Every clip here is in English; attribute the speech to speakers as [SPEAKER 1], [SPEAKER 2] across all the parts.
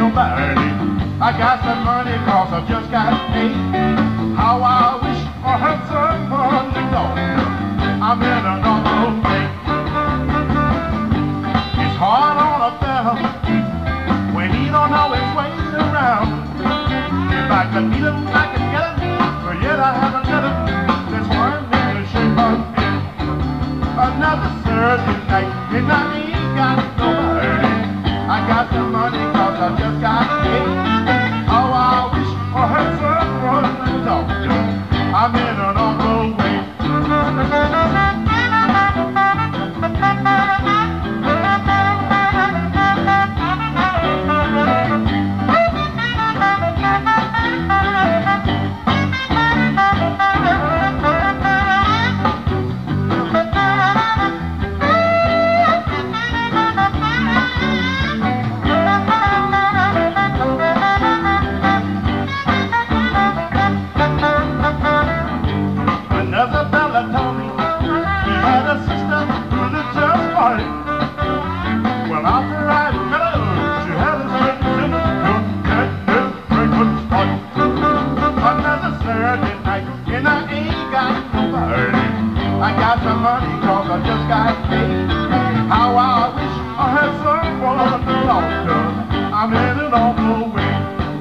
[SPEAKER 1] nobody. I got some money cause I just got paid. How I wish I had someone to talk to. I'm in another way. It's hard on a fella when he don't know his way around. If I could meet him, I could get him, but yet I haven't met him. That's why I'm in the shape I'm in. Another Thursday night and I ain't got nobody. I got the money cause I just got paid. How I wish I had someone to talk to. I'm in an awful way. Another fella told me he had a sister who lived just fine. Well, after I met her, she had a certain breakfast party. Another Saturday night, and I ain't got nobody. I got some money cause I just got paid. How I wish I had someone to talk to. I'm in an awful way.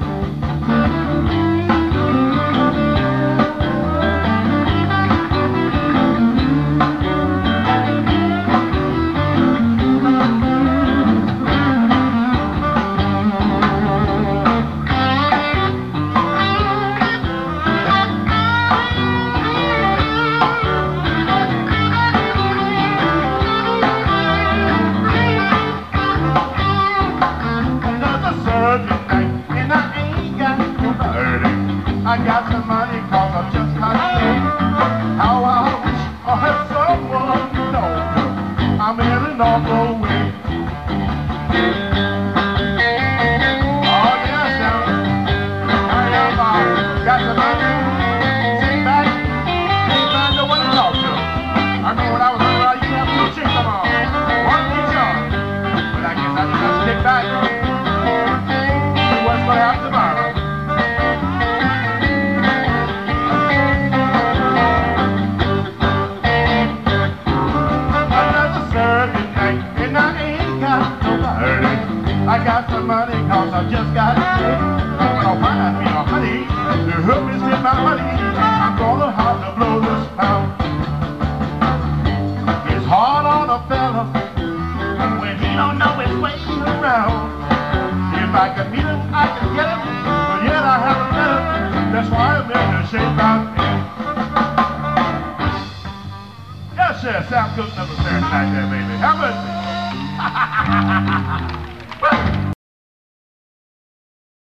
[SPEAKER 1] And I ain't got nobody. I got some money cause I just got paid. How I wish I had someone to talk to. I'm in an awful way. Oh yes, now I am got some money. Sit back, ain't find no one to talk to. I remember when I was little, I used to have two chicks on my arm, one each arm. But I guess I just have to stick back. What's gonna happen tomorrow? Another Saturday night and I ain't got nobody. I got some money cause I just got paid. When I find me a honey to help me spend my money, I'm gonna have to blow this pound. It's hard on a fella when he don't know his way around. If I could meet him, I could get him, but yet I haven't met him. That's why I'm in the shape I'm in. Yes, sir, Sam Cooke, another Saturday night there, baby. How about me?